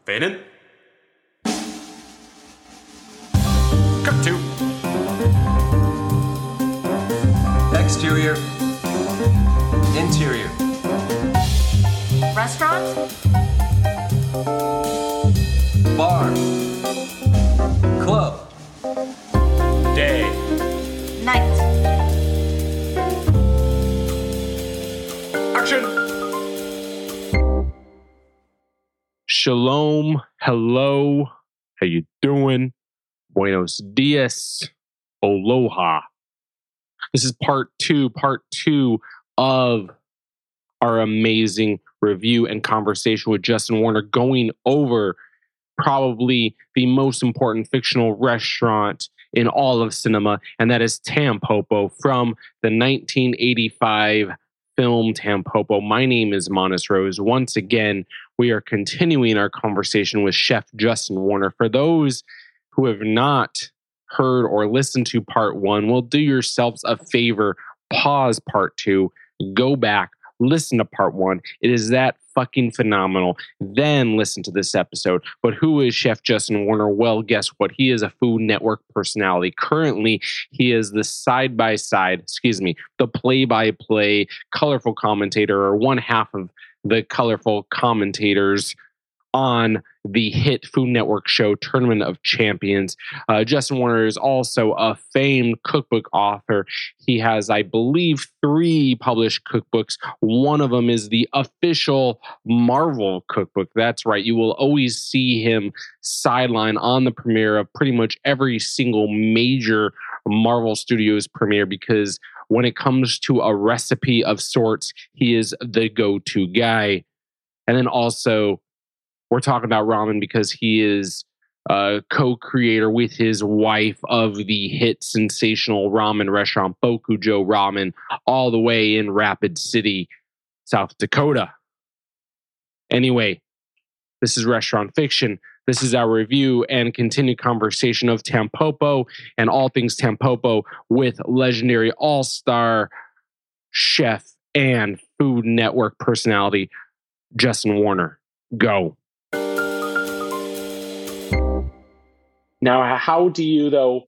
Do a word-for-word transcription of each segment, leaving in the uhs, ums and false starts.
Faded. Cut to. Exterior. Interior. Restaurant. Bar. Club. Day. Night. Action. Shalom, hello, how you doing? Buenos dias, aloha. This is part two, part two of our amazing review and conversation with Justin Warner, going over probably the most important fictional restaurant in all of cinema, and that is Tampopo from the nineteen eighty-five film Tampopo. My name is Monis Rose. Once again, we are continuing our conversation with Chef Justin Warner. For those who have not heard or listened to part one, well, do yourselves a favor, pause part two, go back, listen to part one. It is that fucking phenomenal. Then listen to this episode. But who is Chef Justin Warner? Well, guess what? He is a Food Network personality. Currently, he is the side-by-side, excuse me, the play-by-play colorful commentator, or one half of the colorful commentators on the hit Food Network show Tournament of Champions. Uh, Justin Warner is also a famed cookbook author. He has, I believe, three published cookbooks. One of them is the official Marvel cookbook. That's right. You will always see him sideline on the premiere of pretty much every single major Marvel Studios premiere, because when it comes to a recipe of sorts, he is the go-to guy. And then also, we're talking about ramen because he is a co-creator with his wife of the hit sensational ramen restaurant Bokujo Ramen, all the way in Rapid City, South Dakota. Anyway, this is Restaurant Fiction. This is our review and continued conversation of Tampopo and all things Tampopo with legendary all-star chef and Food Network personality Justin Warner. Go. Now, how do you, though,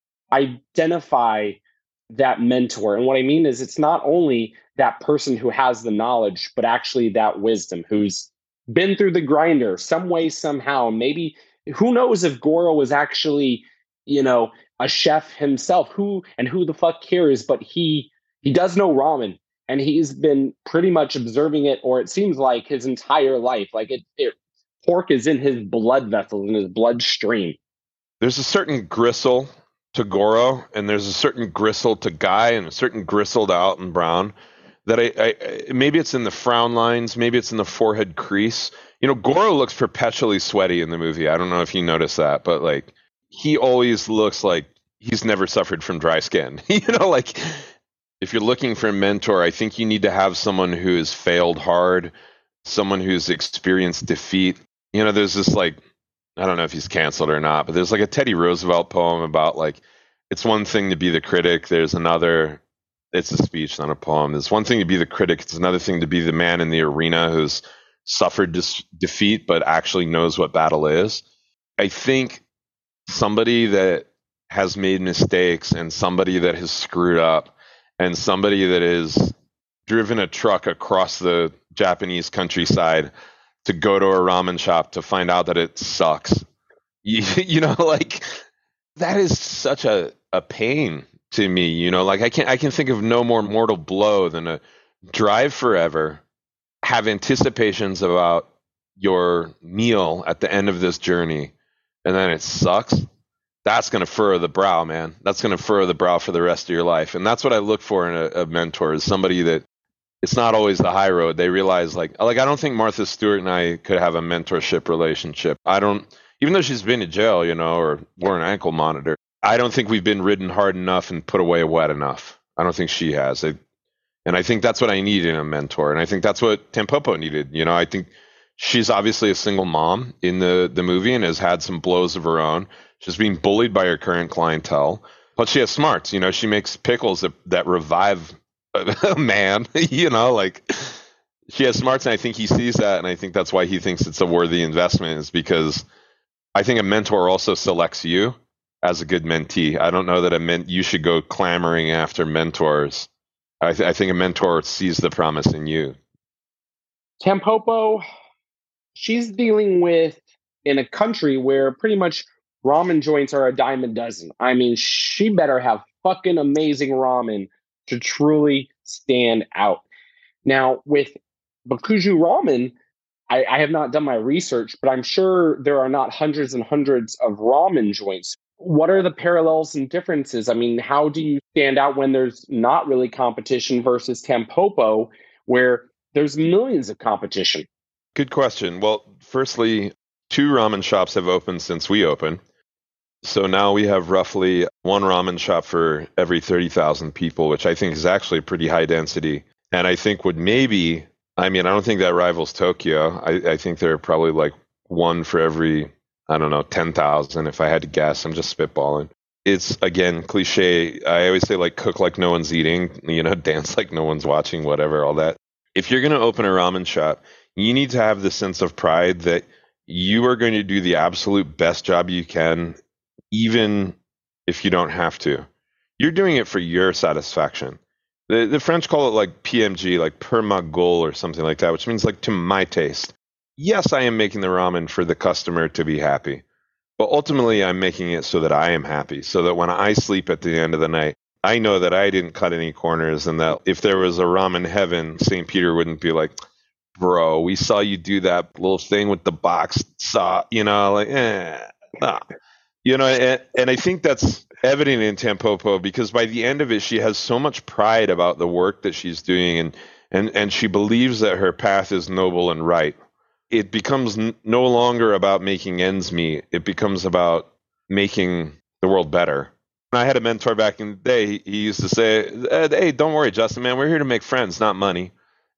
identify that mentor? And what I mean is, it's not only that person who has the knowledge, but actually that wisdom, who's been through the grinder some way, somehow. Maybe, who knows if Goro was actually, you know, a chef himself, who and who the fuck cares, but he he does know ramen, and he's been pretty much observing it, or it seems like his entire life. Like it, it pork is in his blood vessels, in his bloodstream. There's a certain gristle to Goro, and there's a certain gristle to Guy, and a certain gristle to Alton Brown. That I, I maybe it's in the frown lines, maybe it's in the forehead crease. You know, Goro looks perpetually sweaty in the movie. I don't know if you noticed that, but like he always looks like he's never suffered from dry skin. You know, like if you're looking for a mentor, I think you need to have someone who has failed hard, someone who's experienced defeat. You know, there's this like, I don't know if he's canceled or not, but there's like a Teddy Roosevelt poem about like, it's one thing to be the critic. There's another, it's a speech, not a poem. It's one thing to be the critic. It's another thing to be the man in the arena who's suffered dis- defeat, but actually knows what battle is. I think somebody that has made mistakes and somebody that has screwed up and somebody that has driven a truck across the Japanese countryside to go to a ramen shop to find out that it sucks. You, you know, like that is such a, a pain to me, you know, like I can I can think of no more mortal blow than a drive forever, have anticipations about your meal at the end of this journey, and then it sucks. That's going to furrow the brow, man. That's going to furrow the brow for the rest of your life. And that's what I look for in a, a mentor, is somebody that it's not always the high road. They realize like, like, I don't think Martha Stewart and I could have a mentorship relationship. I don't, even though she's been to jail, you know, or wore an ankle monitor, I don't think we've been ridden hard enough and put away wet enough. I don't think she has. I, and I think that's what I need in a mentor. And I think that's what Tampopo needed. You know, I think she's obviously a single mom in the, the movie and has had some blows of her own. She's being bullied by her current clientele, but she has smarts. You know, she makes pickles that, that revive a man, you know, like She has smarts, and I think he sees that, and I think that's why he thinks it's a worthy investment, is because I think a mentor also selects you as a good mentee. I don't know that a men- you should go clamoring after mentors. I, th- I think a mentor sees the promise in you. Tampopo, she's dealing with in a country where pretty much ramen joints are a dime a dozen. I mean, she better have fucking amazing ramen to truly stand out. Now, with Bakuju Ramen, I, I have not done my research, but I'm sure there are not hundreds and hundreds of ramen joints. What are the parallels and differences? I mean, how do you stand out when there's not really competition versus Tampopo, where there's millions of competition? Good question. Well, firstly, two ramen shops have opened since we opened. So now we have roughly one ramen shop for every thirty thousand people, which I think is actually pretty high density. And I think would maybe, I mean, I don't think that rivals Tokyo. I, I think there are probably like one for every, I don't know, ten thousand if I had to guess. I'm just spitballing. It's, again, cliche. I always say, like, cook like no one's eating, you know, dance like no one's watching, whatever, all that. If you're going to open a ramen shop, you need to have the sense of pride that you are going to do the absolute best job you can, even if you don't have to. You're doing it for your satisfaction. The, the French call it like P M G, like per ma gueule or something like that, which means like to my taste. Yes, I am making the ramen for the customer to be happy, but ultimately I'm making it so that I am happy, so that when I sleep at the end of the night, I know that I didn't cut any corners, and that if there was a ramen heaven, Saint Peter wouldn't be like, bro, we saw you do that little thing with the box saw, you know, like, eh, nah. You know, and, and I think that's evident in Tampopo, because by the end of it, she has so much pride about the work that she's doing, and and and she believes that her path is noble and right. It becomes n- no longer about making ends meet. It becomes about making the world better. When I had a mentor back in the day, he, he used to say, hey, don't worry, Justin, man, we're here to make friends, not money.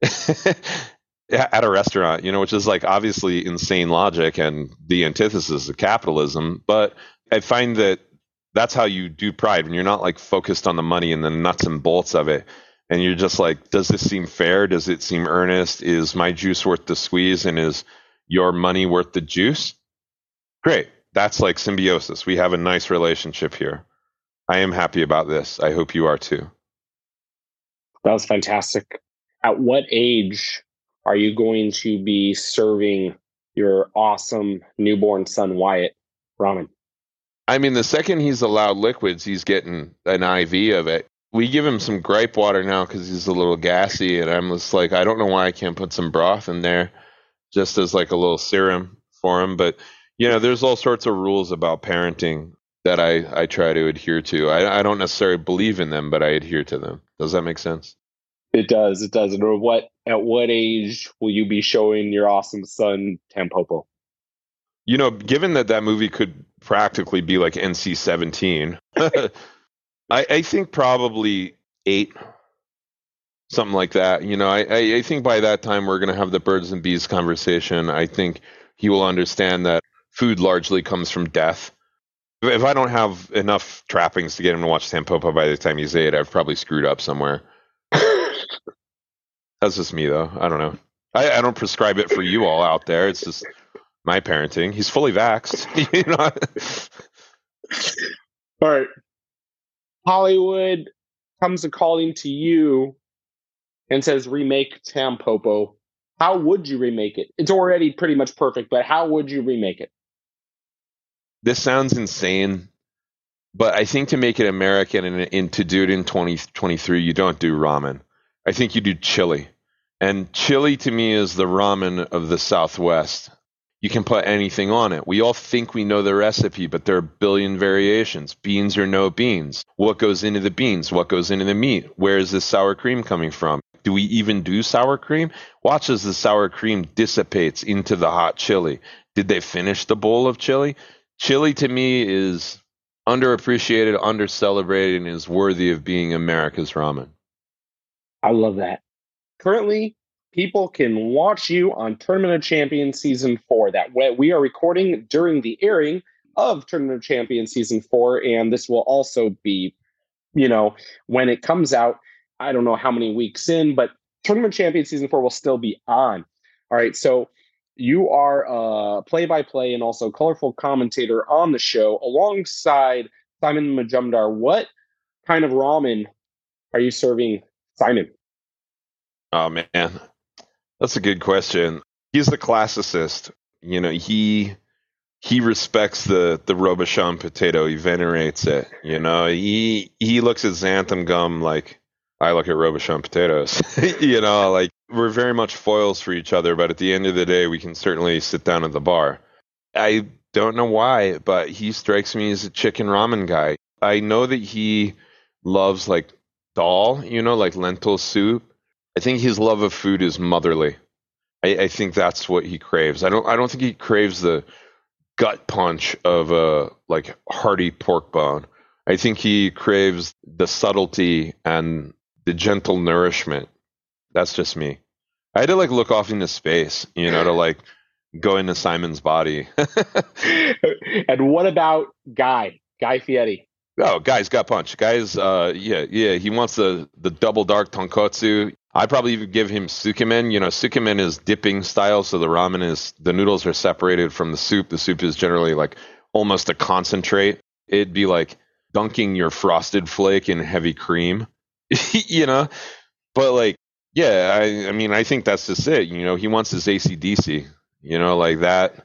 At a restaurant, you know, which is like obviously insane logic and the antithesis of capitalism. But I find that that's how you do pride, when you're not like focused on the money and the nuts and bolts of it. And you're just like, does this seem fair? Does it seem earnest? Is my juice worth the squeeze? And is your money worth the juice? Great. That's like symbiosis. We have a nice relationship here. I am happy about this. I hope you are too. That was fantastic. At what age are you going to be serving your awesome newborn son, Wyatt, ramen? I mean, the second he's allowed liquids, he's getting an I V of it. We give him some gripe water now because he's a little gassy, and I'm just like, I don't know why I can't put some broth in there just as like a little serum for him. But, you know, there's all sorts of rules about parenting that I, I try to adhere to. I, I don't necessarily believe in them, but I adhere to them. Does that make sense? It does. It does. And what, at what age will you be showing your awesome son Tampopo? You know, given that that movie could practically be like N C seventeen, I, I think probably eight, something like that. You know, I, I, I think by that time we're going to have the birds and bees conversation. I think he will understand that food largely comes from death. If I don't have enough trappings to get him to watch Tampopo by the time he's eight, I've probably screwed up somewhere. That's just me, though. I don't know. I, I don't prescribe it for you all out there. It's just my parenting. He's fully vaxxed. You know? All right. Hollywood comes a calling to you and says, remake Tampopo. How would you remake it? It's already pretty much perfect, but how would you remake it? This sounds insane, but I think to make it American and, and to do it in twenty twenty-three, you don't do ramen. I think you do chili. And chili to me is the ramen of the Southwest. You can put anything on it. We all think we know the recipe, but there are a billion variations. Beans or no beans. What goes into the beans? What goes into the meat? Where is this sour cream coming from? Do we even do sour cream? Watch as the sour cream dissipates into the hot chili. Did they finish the bowl of chili? Chili to me is underappreciated, undercelebrated, and is worthy of being America's ramen. I love that. Currently, people can watch you on Tournament of Champions Season four. That we are recording during the airing of Tournament of Champions Season four, and this will also be, you know, when it comes out, I don't know how many weeks in, but Tournament Champion Season four will still be on. All right, so you are a play-by-play and also colorful commentator on the show alongside Simon Majumdar. What kind of ramen are you serving Simon? Oh, man. That's a good question. He's the classicist. You know, he he respects the, the Robuchon potato. He venerates it. You know, he he looks at xanthan gum like I look at Robuchon potatoes. You know, like we're very much foils for each other, but at the end of the day, we can certainly sit down at the bar. I don't know why, but he strikes me as a chicken ramen guy. I know that he loves like dal, you know, like lentil soup. I think his love of food is motherly. I, I think that's what he craves. I don't. I don't think he craves the gut punch of a like hearty pork bone. I think he craves the subtlety and the gentle nourishment. That's just me. I had to like look off into space, you know, to like go into Simon's body. And what about Guy? Guy Fieri? Oh, Guy's got punch. Guy's, uh, yeah, yeah. He wants the the double dark tonkotsu. I probably even give him sukemen. You know, sukemen is dipping style, so the ramen is the noodles are separated from the soup. The soup is generally like almost a concentrate. It'd be like dunking your Frosted Flake in heavy cream, you know. But like, yeah, I, I mean, I think that's just it. You know, he wants his A C D C. You know, like that.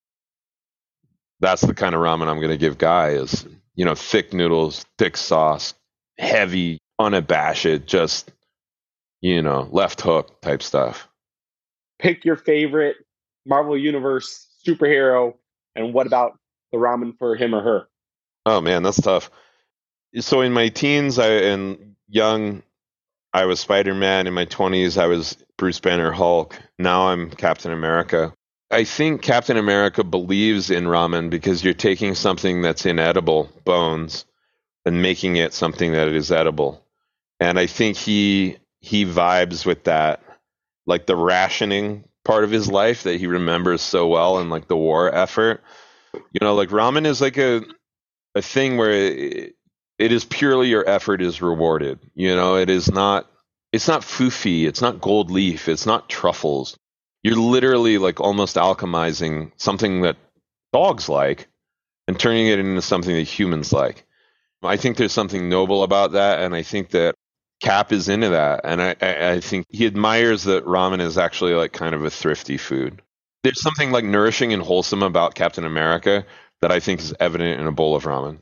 That's the kind of ramen I'm going to give Guy is, you know, thick noodles, thick sauce, heavy, unabashed, just, you know, left hook type stuff. Pick your favorite Marvel Universe superhero, and what about the ramen for him or her? Oh man, that's tough. So in my teens I and young, I was Spider-Man. In my twenties, I was Bruce Banner Hulk. Now I'm Captain America. I think Captain America believes in ramen because you're taking something that's inedible, bones, and making it something that is edible. And I think he he vibes with that, like the rationing part of his life that he remembers so well, and like the war effort. You know, like ramen is like a a thing where it, it is purely your effort is rewarded. You know, it is not it's not foofy, it's not gold leaf, it's not truffles. You're literally like almost alchemizing something that dogs like and turning it into something that humans like. I think there's something noble about that, and I think that Cap is into that, and I, I, I think he admires that ramen is actually like kind of a thrifty food. There's something like nourishing and wholesome about Captain America that I think is evident in a bowl of ramen.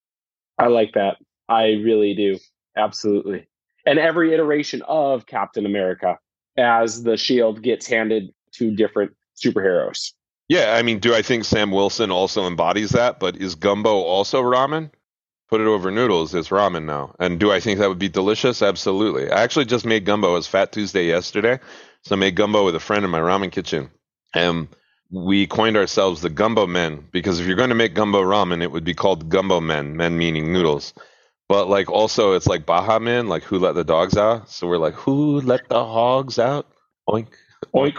I like that. I really do. Absolutely. And every iteration of Captain America, as the shield gets handed to different superheroes. Yeah, I mean, do I think Sam Wilson also embodies that? But is gumbo also ramen? Put it over noodles, it's ramen now. And do I think that would be delicious? Absolutely. I actually just made gumbo. It was Fat Tuesday yesterday. So I made gumbo with a friend in my ramen kitchen. And we coined ourselves the Gumbo Men, because if you're going to make gumbo ramen, it would be called Gumbo Men, men meaning noodles. But like also it's like Baja Men, like who let the dogs out? So we're like, who let the hogs out? Oink. Oink,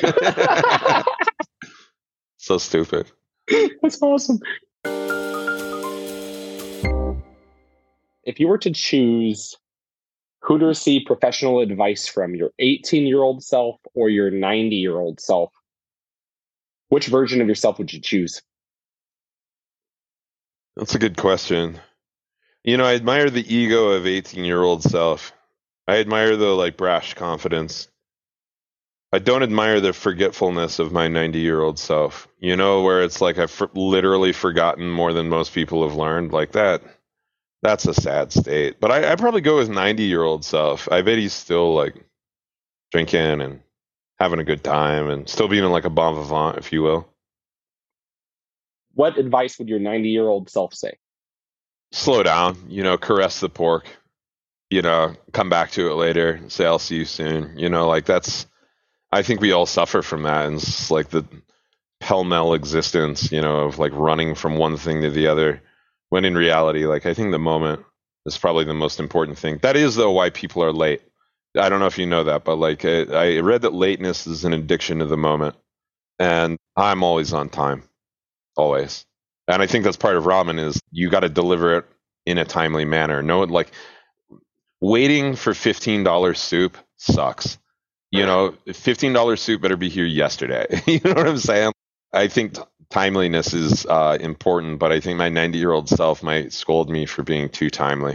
oink. So stupid. That's awesome. If you were to choose who to receive professional advice from, your eighteen-year-old self or your ninety-year-old self, which version of yourself would you choose? That's a good question. You know, I admire the ego of eighteen-year-old self. I admire the like brash confidence. I don't admire the forgetfulness of my ninety-year-old self. You know, where it's like I've for- literally forgotten more than most people have learned. Like that, that's a sad state. But I, I'd probably go with ninety-year-old self. I bet he's still like drinking and having a good time and still being like a bon vivant, if you will. What advice would your ninety-year-old self say? Slow down, you know, caress the pork, you know, come back to it later, say, I'll see you soon. You know, like that's, I think we all suffer from that. And it's like the pell-mell existence, you know, of like running from one thing to the other. When in reality, like I think the moment is probably the most important thing. That is, though, why people are late. I don't know if you know that, but like I, I read that lateness is an addiction to the moment. And I'm always on time. Always. And I think that's part of ramen is you got to deliver it in a timely manner. No, like waiting for fifteen dollars soup sucks. You know, fifteen dollars soup better be here yesterday. You know what I'm saying? I think t- timeliness is uh, important, but I think my ninety-year-old self might scold me for being too timely.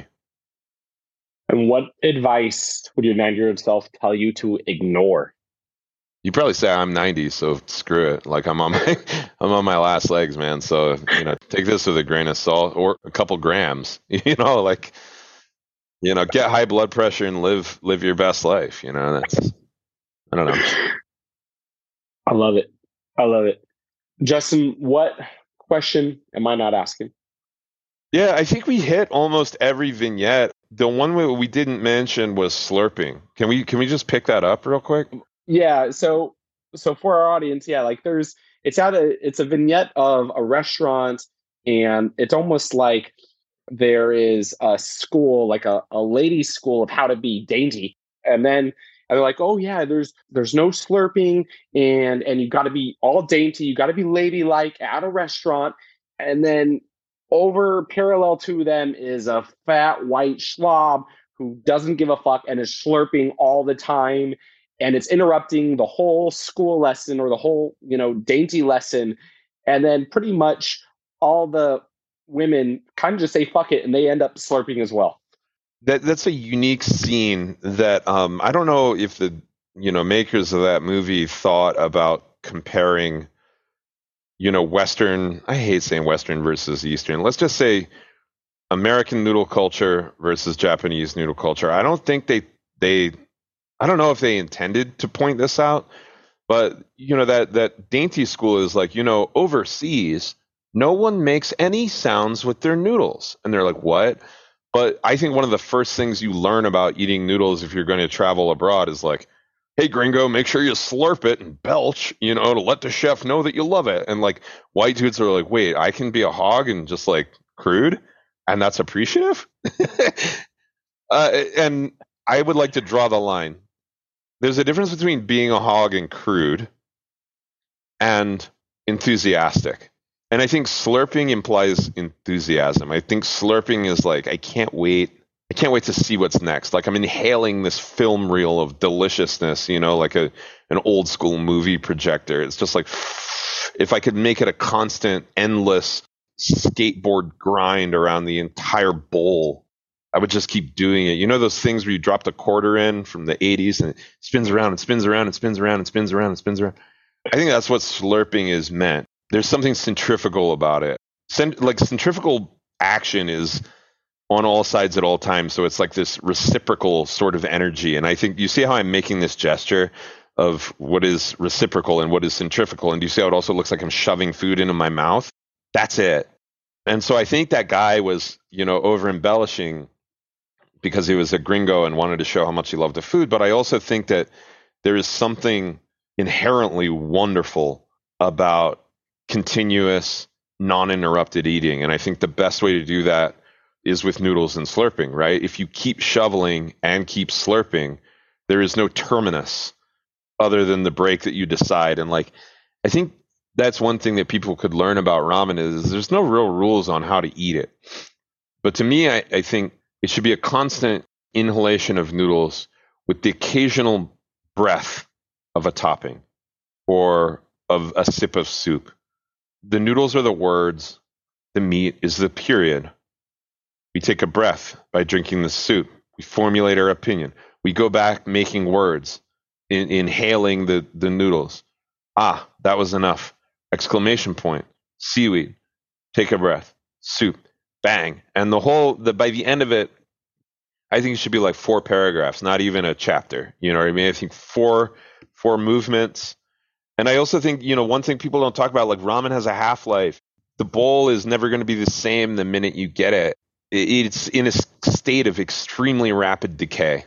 And what advice would your ninety-year-old self tell you to ignore? You probably say I'm ninety, so screw it. Like I'm on my I'm on my last legs, man. So, you know, take this with a grain of salt or a couple grams. You know, like, you know, get high blood pressure and live live your best life. You know, that's I don't know. I love it. I love it. Justin, what question am I not asking? Yeah, I think we hit almost every vignette. The one we, we didn't mention was slurping. Can we can we just pick that up real quick? Yeah. So so for our audience, yeah, like there's it's at a it's a vignette of a restaurant, and it's almost like there is a school, like a, a ladies' school of how to be dainty. And then and they're like, oh yeah, there's there's no slurping, and and you got to be all dainty, you got to be ladylike at a restaurant. And then over parallel to them is a fat white slob who doesn't give a fuck and is slurping all the time, and it's interrupting the whole school lesson or the whole, you know, dainty lesson. And then pretty much all the women kind of just say fuck it, and they end up slurping as well. That that's a unique scene that um, I don't know if the you know makers of that movie thought about comparing, you know, Western. I hate saying Western versus Eastern. Let's just say American noodle culture versus Japanese noodle culture. I don't think they they. I don't know if they intended to point this out, but you know that that dainty school is like, you know, overseas, no one makes any sounds with their noodles, and they're like, what? But I think one of the first things you learn about eating noodles if you're going to travel abroad is like, hey, gringo, make sure you slurp it and belch, you know, to let the chef know that you love it. And like white dudes are like, wait, I can be a hog and just like crude, and that's appreciative? uh, and I would like to draw the line. There's a difference between being a hog and crude and enthusiastic. And I think slurping implies enthusiasm. I think slurping is like, I can't wait. I can't wait to see what's next. Like I'm inhaling this film reel of deliciousness, you know, like a an old school movie projector. It's just like, if I could make it a constant, endless skateboard grind around the entire bowl, I would just keep doing it. You know those things where you drop the quarter in from the eighties and it spins around and spins around and spins around and spins around and spins around. I think that's what slurping is meant. There's something centrifugal about it. Cent- like centrifugal action is on all sides at all times. So it's like this reciprocal sort of energy. And I think you see how I'm making this gesture of what is reciprocal and what is centrifugal. And do you see how it also looks like I'm shoving food into my mouth? That's it. And so I think that guy was, you know, over embellishing because he was a gringo and wanted to show how much he loved the food. But I also think that there is something inherently wonderful about continuous, non-interrupted eating. And I think the best way to do that is with noodles and slurping, right? If you keep shoveling and keep slurping, there is no terminus other than the break that you decide. And like, I think that's one thing that people could learn about ramen is there's no real rules on how to eat it. But to me, I, I think it should be a constant inhalation of noodles with the occasional breath of a topping or of a sip of soup. The noodles are the words. The meat is the period. We take a breath by drinking the soup. We formulate our opinion. We go back making words, in, inhaling the, the noodles. Ah, that was enough. Exclamation point. Seaweed. Take a breath. Soup. Bang. And the whole, the by the end of it, I think it should be like four paragraphs, not even a chapter. You know what I mean? I think four four movements. And I also think, you know, one thing people don't talk about, like ramen has a half-life. The bowl is never going to be the same the minute you get it. It's in a state of extremely rapid decay.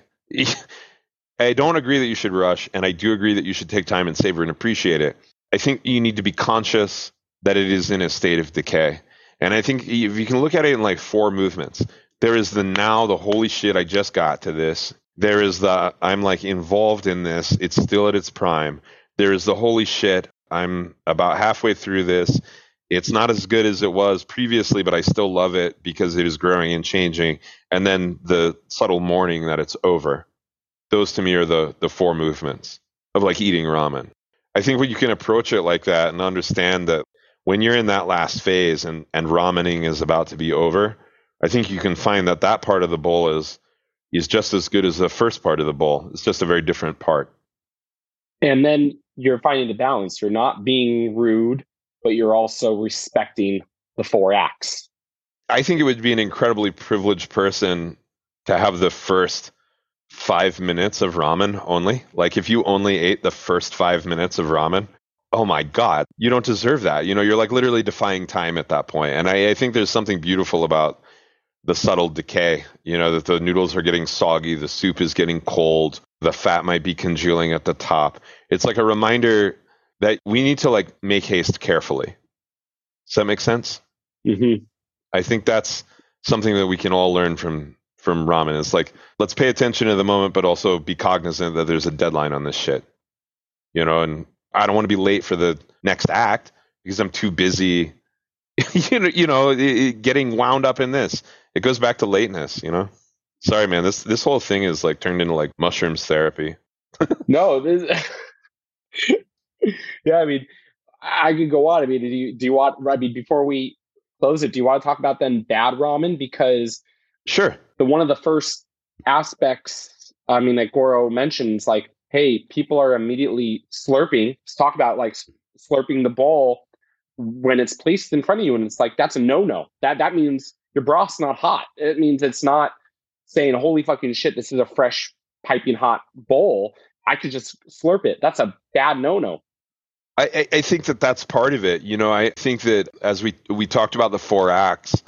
I don't agree that you should rush, and I do agree that you should take time and savor and appreciate it. I think you need to be conscious that it is in a state of decay. And I think if you can look at it in like four movements, there is the now, the holy shit, I just got to this. There is the, I'm like involved in this. It's still at its prime. There is the holy shit, I'm about halfway through this. It's not as good as it was previously, but I still love it because it is growing and changing. And then the subtle mourning that it's over. Those to me are the the four movements of like eating ramen. I think when you can approach it like that and understand that when you're in that last phase and, and ramening is about to be over, I think you can find that that part of the bowl is is just as good as the first part of the bowl. It's just a very different part. And then you're finding the balance. You're not being rude, but you're also respecting the four acts. I think it would be an incredibly privileged person to have the first five minutes of ramen only. Like if you only ate the first five minutes of ramen, oh my God, you don't deserve that. You know, you're like literally defying time at that point. And I, I think there's something beautiful about the subtle decay, you know, that the noodles are getting soggy, the soup is getting cold, the fat might be congealing at the top. It's like a reminder that we need to like make haste carefully. Does that make sense? Mm-hmm. I think that's something that we can all learn from from ramen. It's like, let's pay attention to the moment, but also be cognizant that there's a deadline on this shit. You know, and I don't want to be late for the next act because I'm too busy, you know, you know, getting wound up in this. It goes back to lateness, you know? Sorry, man. This this whole thing is like turned into like mushrooms therapy. No, this, yeah. I mean, I could go on. I mean, do you do you want? I mean, before we close it, do you want to talk about then bad ramen? Because sure, the one of the first aspects, I mean, like Goro mentions, like, hey, people are immediately slurping. Let's talk about like slurping the bowl when it's placed in front of you, and it's like that's a no-no. That that means your broth's not hot. It means it's not saying, holy fucking shit, this is a fresh, piping hot bowl. I could just slurp it. That's a bad no-no. I, I think that that's part of it. You know, I think that as we, we talked about the four acts,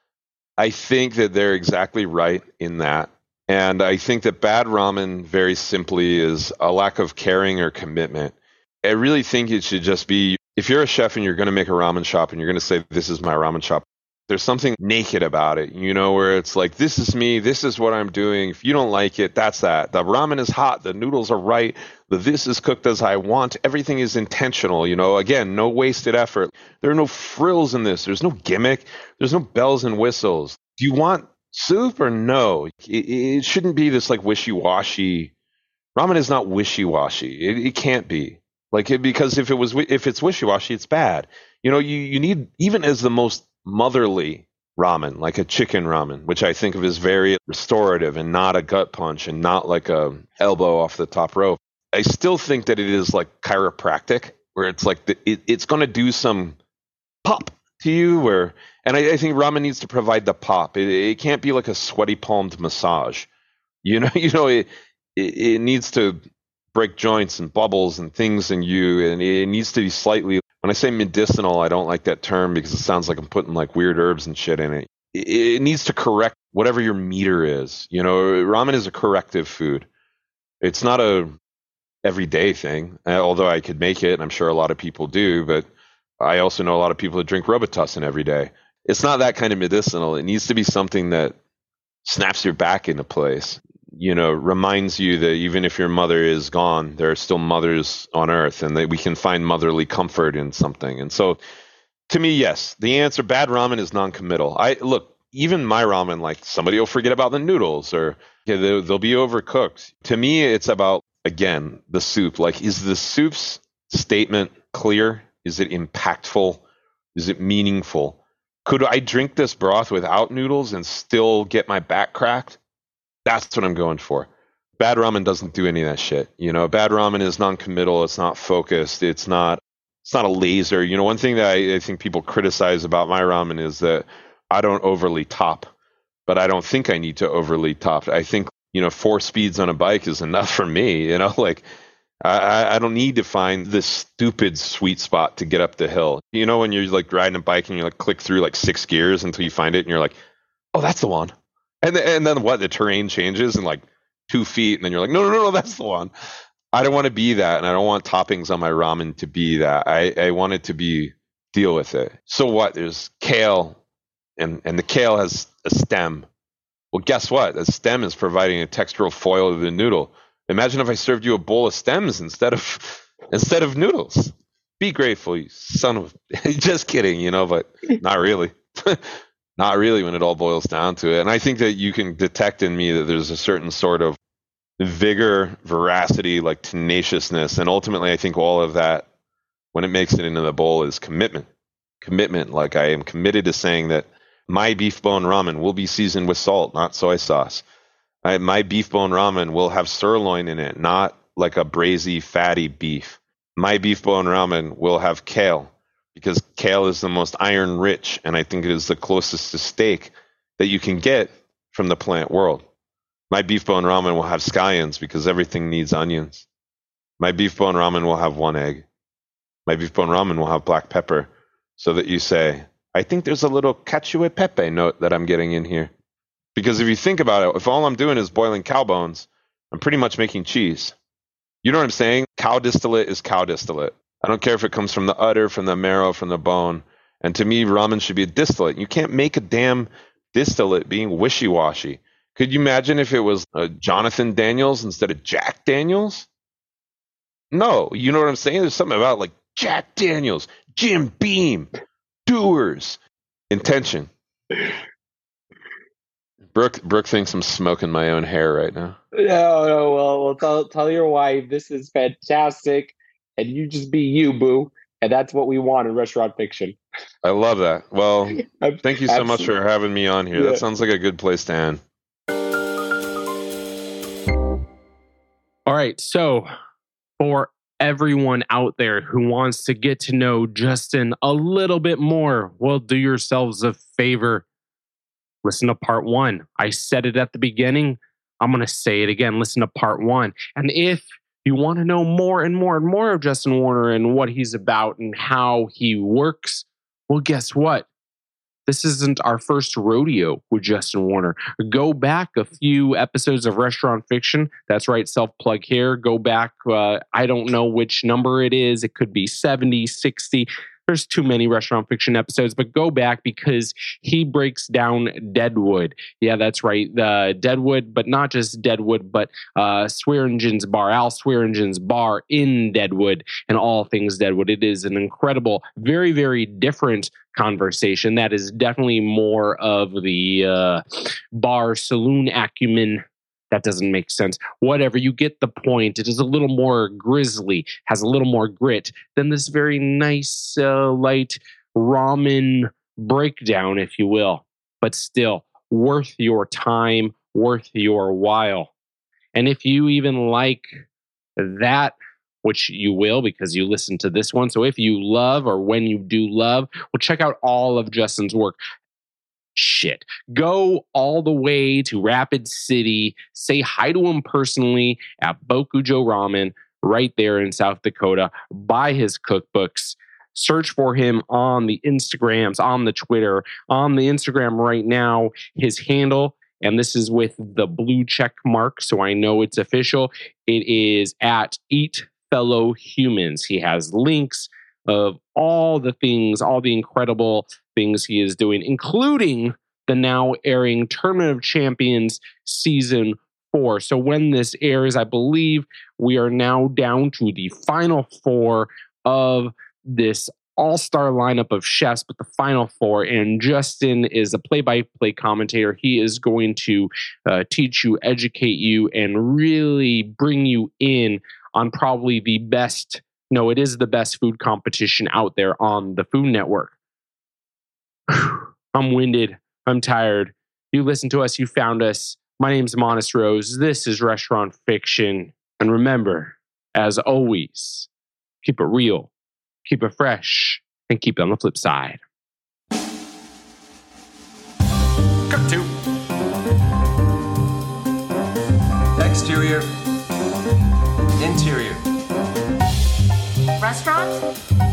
I think that they're exactly right in that. And I think that bad ramen very simply is a lack of caring or commitment. I really think it should just be, if you're a chef and you're going to make a ramen shop and you're going to say, this is my ramen shop, there's something naked about it, you know, where it's like, this is me, this is what I'm doing. If you don't like it, that's that. The ramen is hot, the noodles are right, the this is cooked as I want. Everything is intentional, you know, again, no wasted effort. There are no frills in this. There's no gimmick. There's no bells and whistles. Do you want soup or no? It, it shouldn't be this like wishy-washy. Ramen is not wishy-washy. It, it can't be. Like, it, because if it was, if it's wishy-washy, it's bad. You know, you, you need, even as the most motherly ramen, like a chicken ramen, which I think of as very restorative and not a gut punch and not like a elbow off the top rope. I still think that it is like chiropractic, where it's like the, it, it's going to do some pop to you. Where, and I, I think ramen needs to provide the pop. It, it can't be like a sweaty palmed massage. You know, you know, it, it it needs to break joints and bubbles and things in you, and it needs to be slightly. When I say medicinal, I don't like that term because it sounds like I'm putting like weird herbs and shit in it. It, it needs to correct whatever your meter is. You know, ramen is a corrective food. It's not a everyday thing, although I could make it, and I'm sure a lot of people do, but I also know a lot of people that drink Robitussin every day. It's not that kind of medicinal. It needs to be something that snaps your back into place. You know, reminds you that even if your mother is gone, there are still mothers on earth, and that we can find motherly comfort in something. And so, to me, yes, the answer, bad ramen is non-committal. I look, even my ramen, like somebody will forget about the noodles, or yeah, they'll, they'll be overcooked. To me, it's about, again, the soup. Like, is the soup's statement clear? Is it impactful? Is it meaningful? Could I drink this broth without noodles and still get my back cracked? That's what I'm going for. Bad ramen doesn't do any of that shit. You know, bad ramen is non-committal. It's not focused. It's not, it's not a laser. You know, one thing that I, I think people criticize about my ramen is that I don't overly top, but I don't think I need to overly top. I think, you know, four speeds on a bike is enough for me. You know, like I, I don't need to find this stupid sweet spot to get up the hill. You know, when you're like riding a bike and you like click through like six gears until you find it and you're like, oh, that's the one. And then, and then what? The terrain changes in like two feet, and then you're like, no, no, no, no, that's the one. I don't want to be that, and I don't want toppings on my ramen to be that. I, I want it to be deal with it. So what? There's kale, and and the kale has a stem. Well, guess what? The stem is providing a textural foil to the noodle. Imagine if I served you a bowl of stems instead of instead of noodles. Be grateful, you son of. Just kidding, you know, but not really. Not really when it all boils down to it. And I think that you can detect in me that there's a certain sort of, vigor, veracity, like tenaciousness. And ultimately, I think all of that, when it makes it into the bowl, is commitment. Commitment. Like I am committed to saying that my beef bone ramen will be seasoned with salt, not soy sauce. I, my beef bone ramen will have sirloin in it, not like a braisy, fatty beef. My beef bone ramen will have kale, because kale is the most iron rich, and I think it is the closest to steak that you can get from the plant world. My beef bone ramen will have scallions, because everything needs onions. My beef bone ramen will have one egg. My beef bone ramen will have black pepper, so that you say, I think there's a little cacio e pepe note that I'm getting in here. Because if you think about it, if all I'm doing is boiling cow bones, I'm pretty much making cheese. You know what I'm saying? Cow distillate is cow distillate. I don't care if it comes from the udder, from the marrow, from the bone. And to me, ramen should be a distillate. You can't make a damn distillate being wishy-washy. Could you imagine if it was uh, Jonathan Daniels instead of Jack Daniels? No, you know what I'm saying? There's something about like Jack Daniels, Jim Beam, doers, intention. Brooke, Brooke thinks I'm smoking my own hair right now. No, no, well, well tell, tell your wife this is fantastic, and you just be you, boo. And that's what we want in restaurant fiction. I love that. Well, thank you so Absolutely. much for having me on here. Yeah. That sounds like a good place to end. All right. So for everyone out there who wants to get to know Justin a little bit more, well, do yourselves a favor. Listen to part one. I said it at the beginning. I'm going to say it again. Listen to part one. And if you want to know more and more and more of Justin Warner and what he's about and how he works, well, guess what? This isn't our first rodeo with Justin Warner. Go back a few episodes of Restaurant Fiction. That's right, self-plug here. Go back, uh, I don't know which number it is. It could be seventy, sixty. There's too many Restaurant Fiction episodes, but go back because he breaks down Deadwood. Yeah, that's right. The Deadwood, but not just Deadwood, but uh, Swearengen's Bar, Al Swearengen's Bar in Deadwood and all things Deadwood. It is an incredible, very, very different conversation. That is definitely more of the uh, bar saloon acumen. That doesn't make sense. Whatever, you get the point. It is a little more grisly, has a little more grit than this very nice, uh, light ramen breakdown, if you will. But still, worth your time, worth your while. And if you even like that, which you will because you listen to this one. So if you love, or when you do love, well, check out all of Justin's work. Shit. Go all the way to Rapid City. Say hi to him personally at Bokujo Ramen right there in South Dakota. Buy his cookbooks. Search for him on the Instagrams, on the Twitter. On the Instagram right now, his handle, and this is with the blue check mark, so I know it's official. It is at Eat Fellow Humans. He has links of all the things, all the incredible things he is doing, including the now airing Tournament of Champions Season four. So when this airs, I believe we are now down to the final four of this all-star lineup of chefs, but the final four. And Justin is a play-by-play commentator. He is going to uh, teach you, educate you, and really bring you in on probably the best, no, it is the best food competition out there on the Food Network. I'm winded. I'm tired. You listened to us. You found us. My name's Monis Rose. This is Restaurant Fiction. And remember, as always, keep it real, keep it fresh, and keep it on the flip side. Cut to. Exterior. Interior. Restaurant?